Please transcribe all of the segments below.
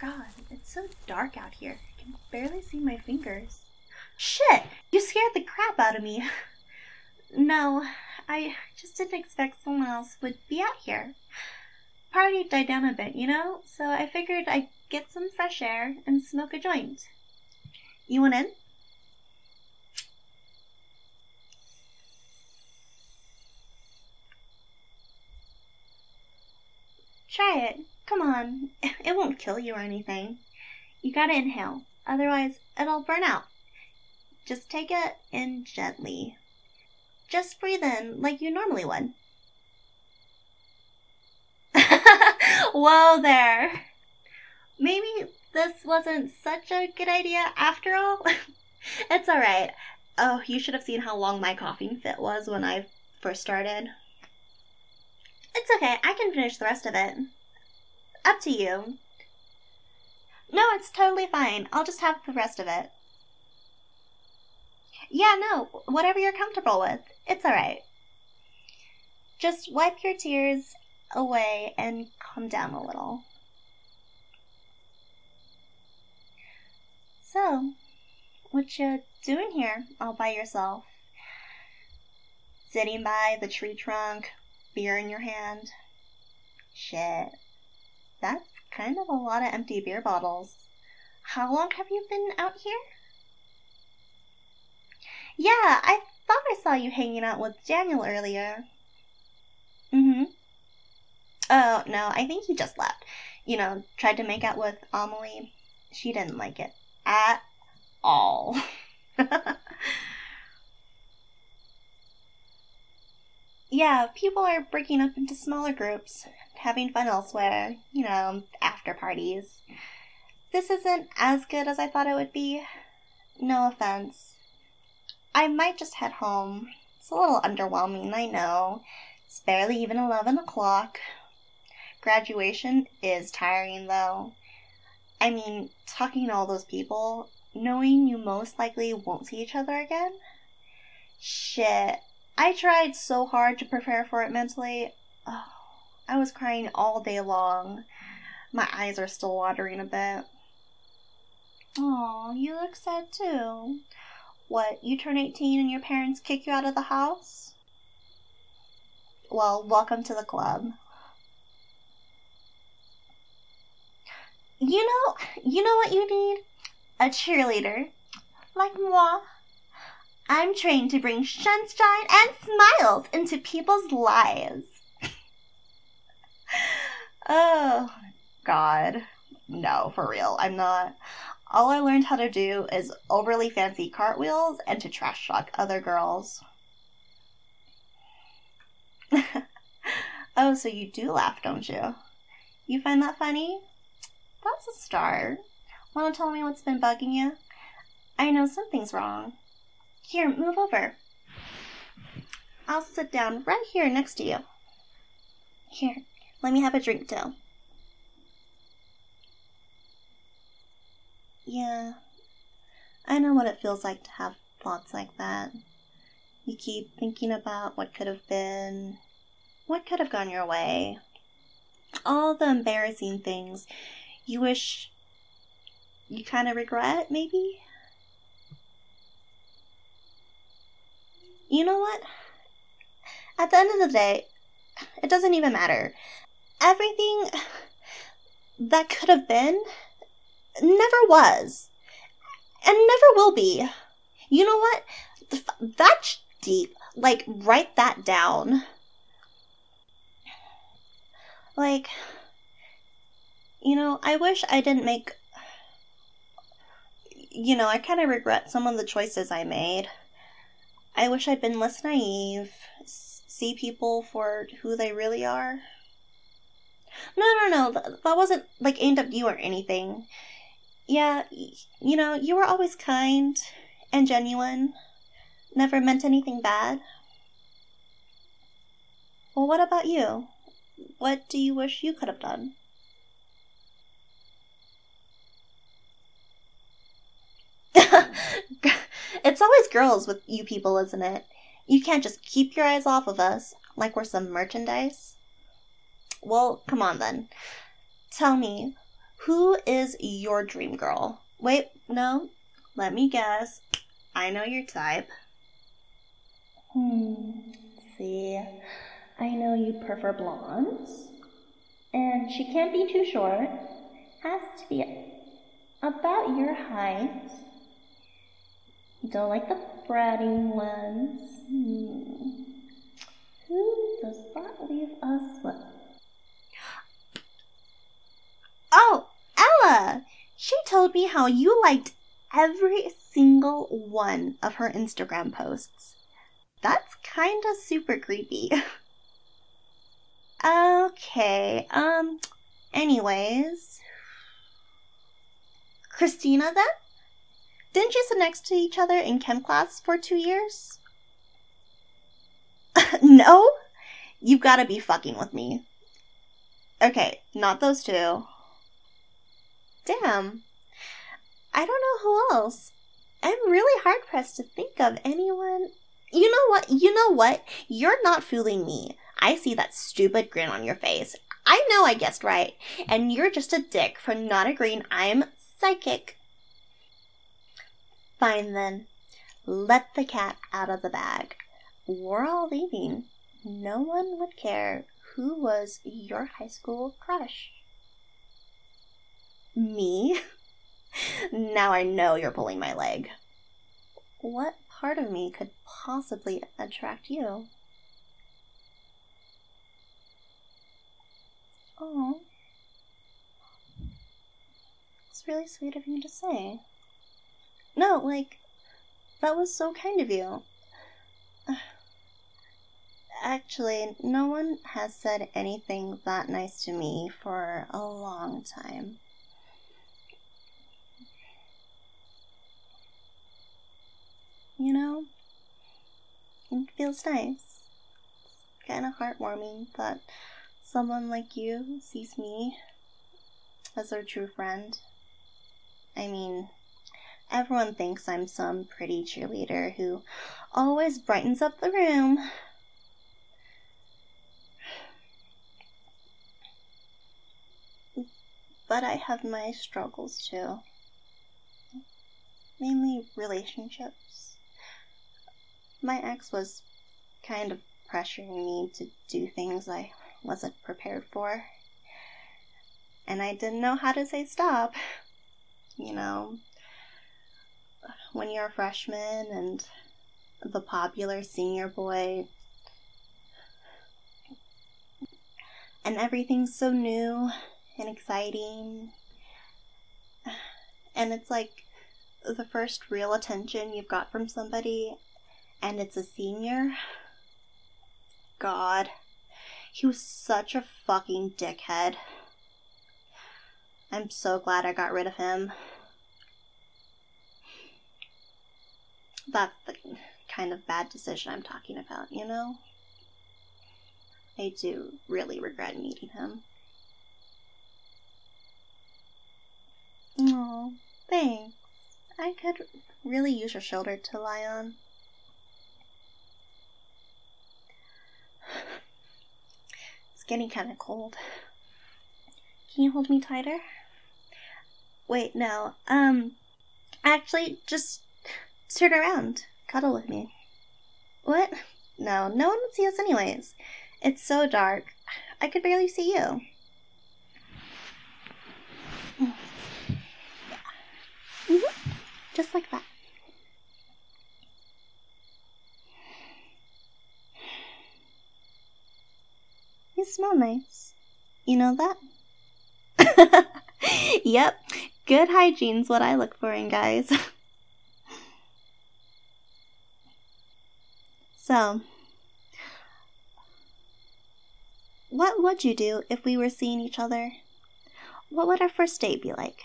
God, it's so dark out here. I can barely see my fingers. Shit! You scared the crap out of me. No, I just didn't expect someone else would be out here. Party died down a bit, so I figured I'd get some fresh air and smoke a joint. You want in? Try it. Come on. It won't kill you or anything. You gotta inhale. Otherwise, it'll burn out. Just take it in gently. Just breathe in like you normally would. Whoa there. Maybe this wasn't such a good idea after all. It's alright. Oh, you should have seen how long my coughing fit was when I first started. It's okay, I can finish the rest of it. Up to you. No, it's totally fine. I'll just have the rest of it. Yeah, no, whatever you're comfortable with. It's alright. Just wipe your tears away and calm down a little. So, what you doing here all by yourself? Sitting by the tree trunk, beer in your hand? Shit, that's kind of a lot of empty beer bottles. How long have you been out here? Yeah, I thought I saw you hanging out with Daniel earlier. Oh, no, I think he just left. Tried to make out with Amelie. She didn't like it at all. Yeah, people are breaking up into smaller groups, having fun elsewhere, after parties. This isn't as good as I thought it would be. No offense. I might just head home. It's a little underwhelming, I know. It's barely even 11 o'clock. Graduation is tiring, though. I mean, talking to all those people, knowing you most likely won't see each other again? Shit. I tried so hard to prepare for it mentally. Oh, I was crying all day long. My eyes are still watering a bit. Aw, you look sad too. What, you turn 18 and your parents kick you out of the house? Well, welcome to the club. You know what you need? A cheerleader. Like moi. I'm trained to bring sunshine and smiles into people's lives. Oh, God. No, for real, I'm not. All I learned how to do is overly fancy cartwheels and to trash talk other girls. Oh, so you do laugh, don't you? You find that funny? That's a start. Want to tell me what's been bugging you? I know something's wrong. Here, move over. I'll sit down right here next to you. Here, let me have a drink too. Yeah, I know what it feels like to have thoughts like that. You keep thinking about what could have been, what could have gone your way. All the embarrassing things you wish you kind of regret, maybe? You know what? At the end of the day, it doesn't even matter. Everything that could have been never was. And never will be. You know what? That's deep. Like, write that down. Like, I wish I didn't make... I kind of regret some of the choices I made. I wish I'd been less naive, see people for who they really are. No, that wasn't, aimed at you or anything. Yeah, you were always kind and genuine, never meant anything bad. Well, what about you? What do you wish you could have done? It's always girls with you people, isn't it? You can't just keep your eyes off of us, like we're some merchandise. Well, come on then. Tell me, Who is your dream girl? Wait, no. Let me guess. I know your type. See. I know you prefer blondes. And she can't be too short. Has to be about your height. Don't like the bratty ones. Who does that leave us with? Oh, Ella! She told me how you liked every single one of her Instagram posts. That's kinda super creepy. Okay, anyways. Christina, then? Didn't you sit next to each other in chem class for 2 years? No? You've gotta be fucking with me. Okay, not those two. Damn. I don't know who else. I'm really hard-pressed to think of anyone. You know what? You're not fooling me. I see that stupid grin on your face. I know I guessed right. And you're just a dick for not agreeing I'm psychic. Fine then. Let the cat out of the bag. We're all leaving. No one would care who was your high school crush. Me? Now I know you're pulling my leg. What part of me could possibly attract you? Oh, it's really sweet of you to say. No, that was so kind of you. Actually, no one has said anything that nice to me for a long time. You know, it feels nice. It's kind of heartwarming that someone like you sees me as their true friend. I mean, everyone thinks I'm some pretty cheerleader who always brightens up the room. But I have my struggles too. Mainly relationships. My ex was kind of pressuring me to do things I wasn't prepared for. And I didn't know how to say stop. You know, when you're a freshman and the popular senior boy, and everything's so new and exciting, and it's like the first real attention you've got from somebody, and it's a senior. God, he was such a fucking dickhead. I'm so glad I got rid of him. That's the kind of bad decision I'm talking about, you know? I do really regret meeting him. Aw, thanks. I could really use your shoulder to lie on. It's getting kind of cold. Can you hold me tighter? Wait, no. Actually, just turn around. Cuddle with me. What? No, no one would see us anyways. It's so dark. I could barely see you. Mm-hmm. Just like that. You smell nice. You know that? Yep. Good hygiene's what I look for in guys. So, what would you do if we were seeing each other? What would our first date be like?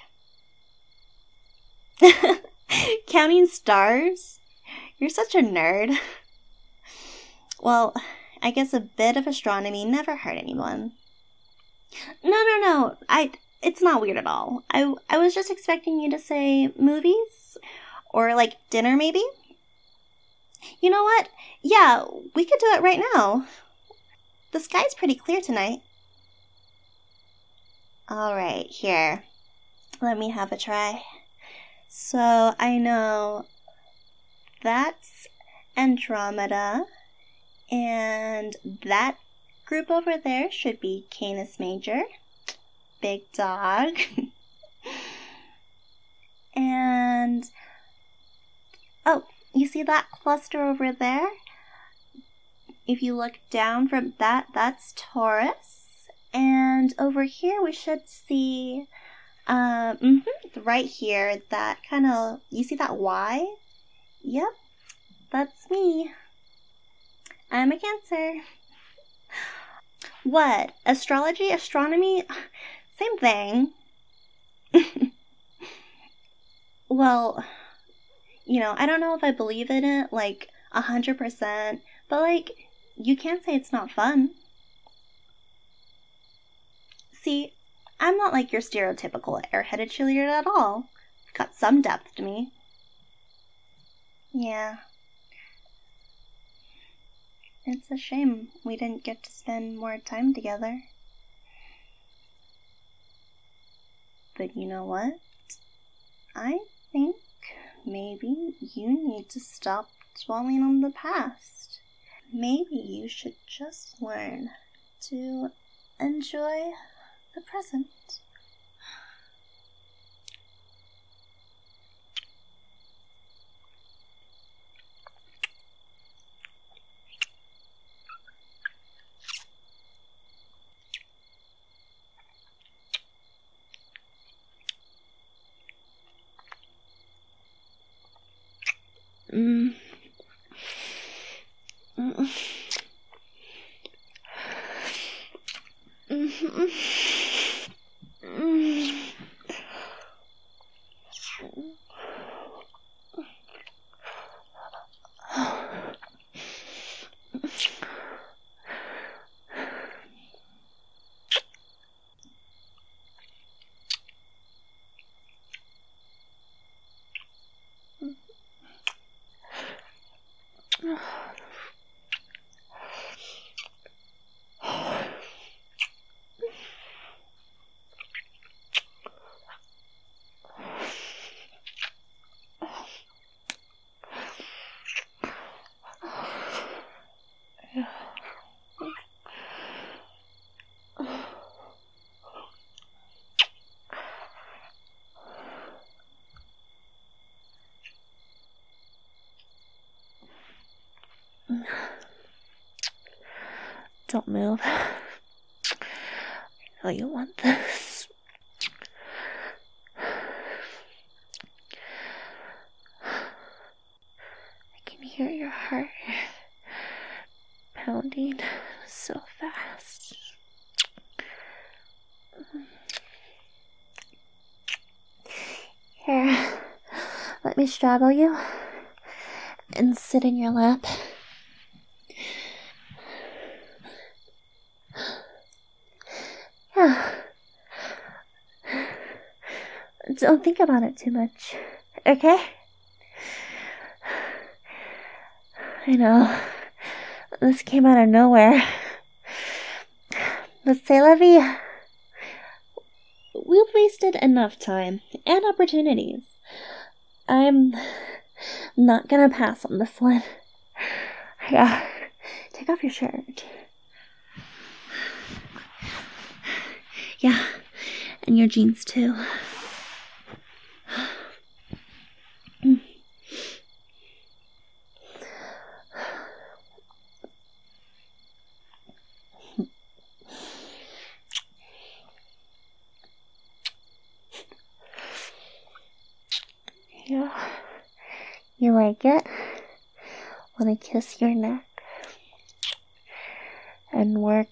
Counting stars? You're such a nerd. Well, I guess a bit of astronomy never hurt anyone. No. It's not weird at all. I was just expecting you to say movies? Or like dinner maybe? You know what? Yeah, we could do it right now. The sky's pretty clear tonight. Alright, here. Let me have a try. So I know that's Andromeda, and that group over there should be Canis Major, Big Dog, and oh, you see that cluster over there? If you look down from that, that's Taurus, and over here we should see right here, that kind of, you see that Y? Yep, that's me. I'm a Cancer. What? Astrology? Astronomy? Same thing. Well, I don't know if I believe in it, 100%, but, you can't say it's not fun. See, I'm not like your stereotypical airheaded cheerleader at all. I've got some depth to me. Yeah. It's a shame we didn't get to spend more time together. But you know what? I think maybe you need to stop dwelling on the past. Maybe you should just learn to enjoy the present. Don't move. I know you want this. I can hear your heart pounding so fast. Here, let me straddle you and sit in your lap. Don't think about it too much, okay? I know, this came out of nowhere. But c'est la vie. We've wasted enough time and opportunities. I'm not gonna pass on this one. Yeah, take off your shirt. Yeah, and your jeans too. Yeah, you like it when I kiss your neck and work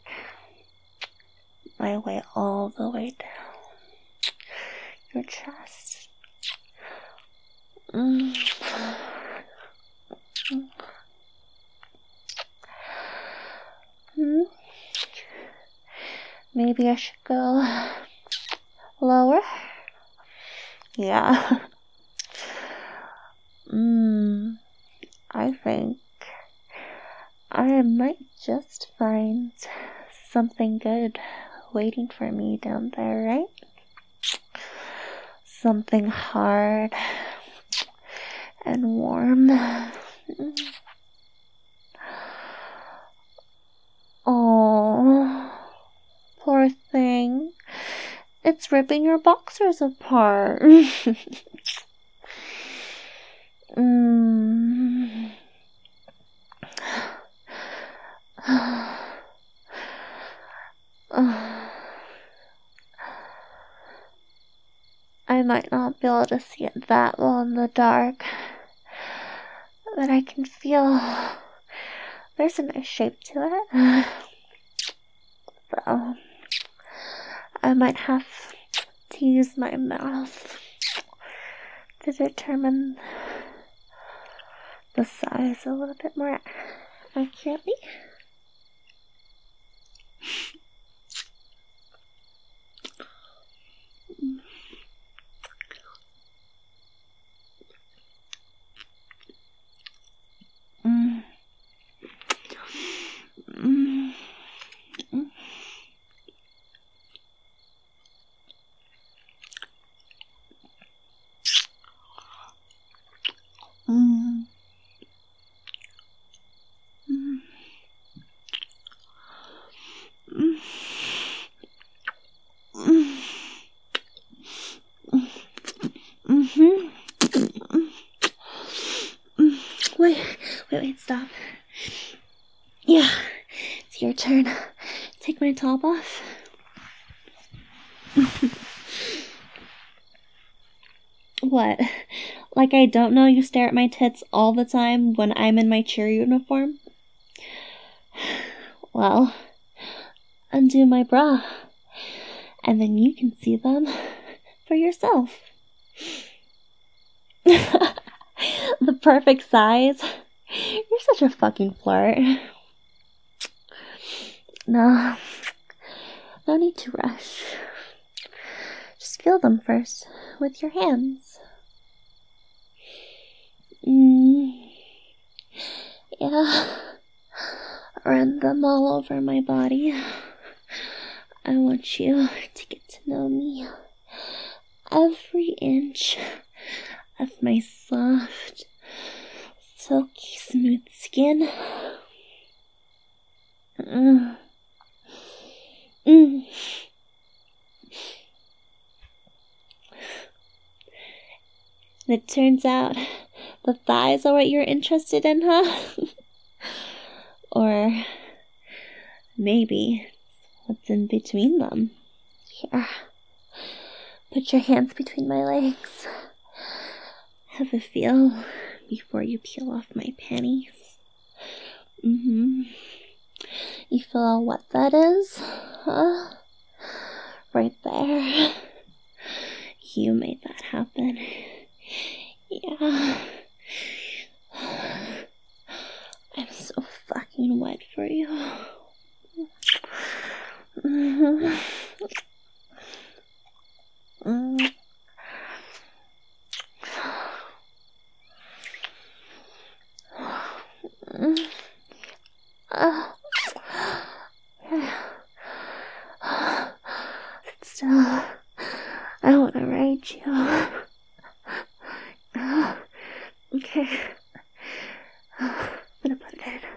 my way all the way down your chest. Maybe I should go lower. Yeah. I think I might just find something good waiting for me down there, right? something hard and warm. Oh, poor thing. It's ripping your boxers apart. I might not be able to see it that well in the dark, but I can feel there's a nice shape to it. So I might have to use my mouth to determine the size a little bit more accurately. Wait, stop. Yeah, it's your turn. Take my top off. What? Like I don't know you stare at my tits all the time when I'm in my cheer uniform? Well, undo my bra, and then you can see them for yourself. The perfect size. You're such a fucking flirt. No need to rush. Just feel them first with your hands. Yeah. Run them all over my body. I want you to get to know me. Every inch of my soft, silky smooth skin. It turns out the thighs are what you're interested in, huh? Or maybe what's in between them. Here, put your hands between my legs. Have a feel before you peel off my panties. You feel how wet that is? Huh? Right there. You made that happen. Yeah. I'm so fucking wet for you. Sit still. I want to ride you. Okay. I'm gonna put it in.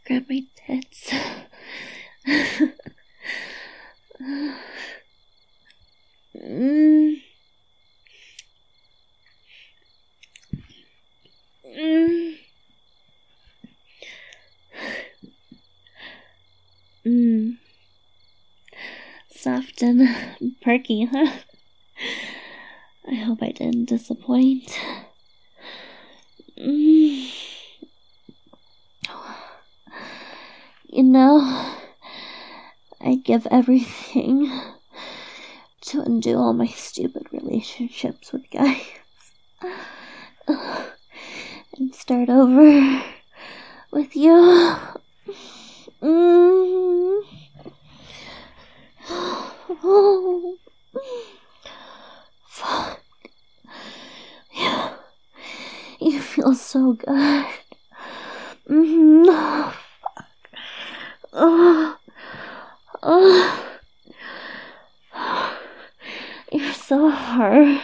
grab my tits. Soft and perky, huh? I hope I didn't disappoint. You know, I'd give everything to undo all my stupid relationships with guys and start over with you. Oh, fuck. Yeah. You feel so good. Oh, fuck. You're so hard.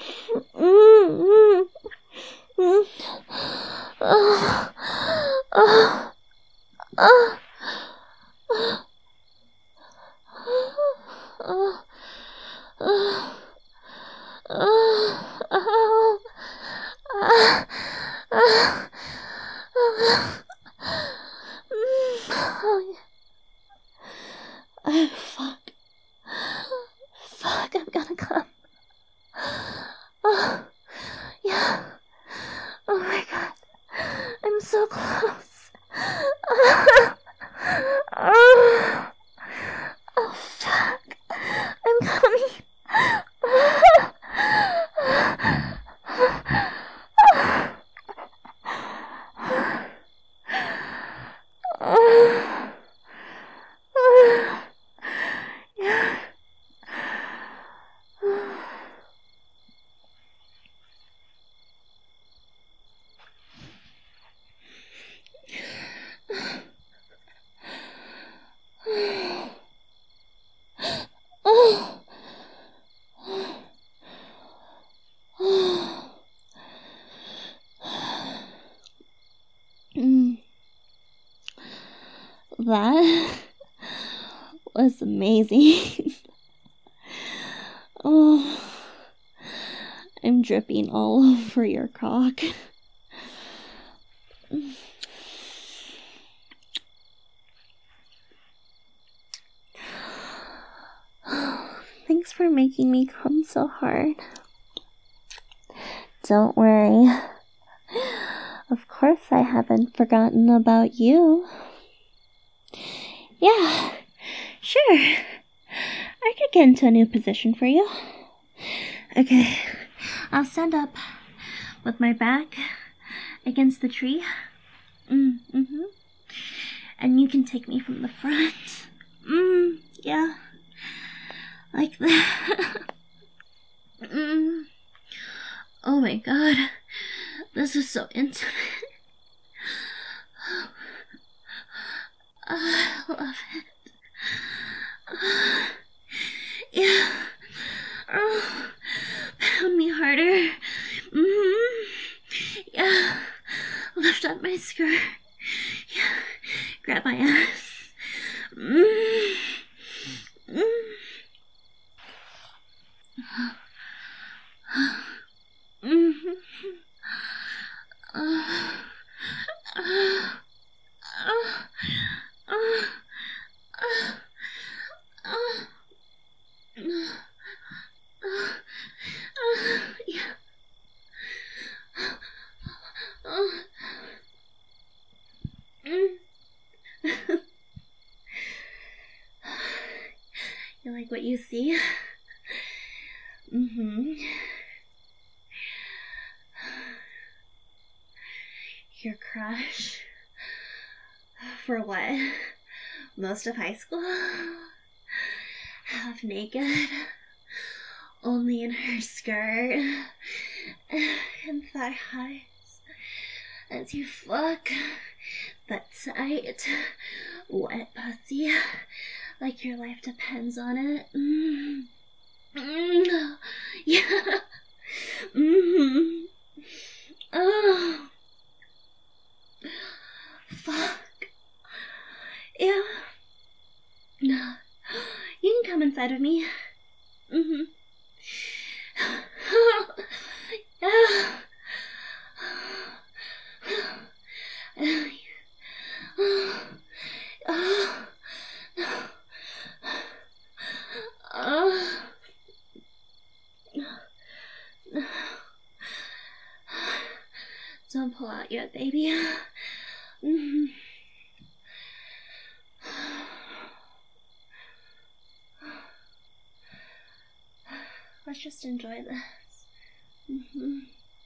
Fuck. Fuck, I'm gonna come. Oh, yeah. Oh my god. I'm so close. Oh, fuck. I'm coming. That was amazing. Oh, I'm dripping all over your cock. Thanks for making me come so hard. Don't worry. Of course I haven't forgotten about you. Yeah, sure. I could get into a new position for you. Okay, I'll stand up with my back against the tree. And you can take me from the front. Yeah. Like that. Oh my god. This is so intimate. I love it. Yeah. Oh, pound me harder. Yeah. Lift up my skirt. Yeah. Grab my ass. You like what you see? Your crush? For what? Most of high school? Half naked? Only in her skirt? And thigh highs? As you fuck that tight, wet pussy, like your life depends on it. Yeah. Oh. Fuck. inside of me. Mm-hmm. Don't pull out yet, baby. Mm-hmm. Let's just enjoy this. Mm-hmm.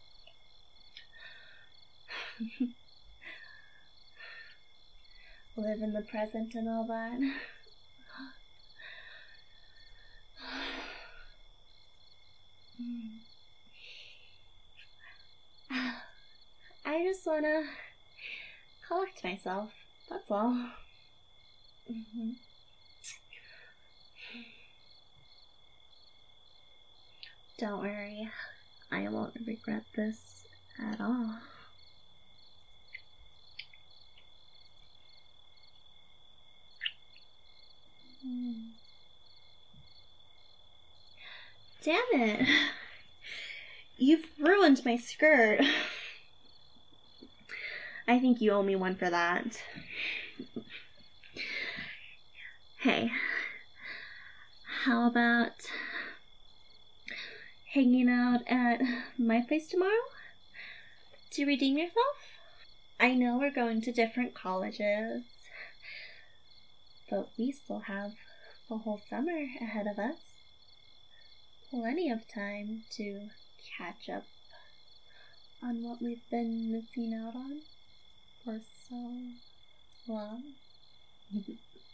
Live in the present and all that. I just wanna collect myself. That's all. Mm-hmm. Don't worry, I won't regret this at all. Damn it! You've ruined my skirt. I think you owe me one for that. Hey, how about hanging out at my place tomorrow to redeem yourself? I know we're going to different colleges, but we still have the whole summer ahead of us. Plenty of time to catch up on what we've been missing out on for so long.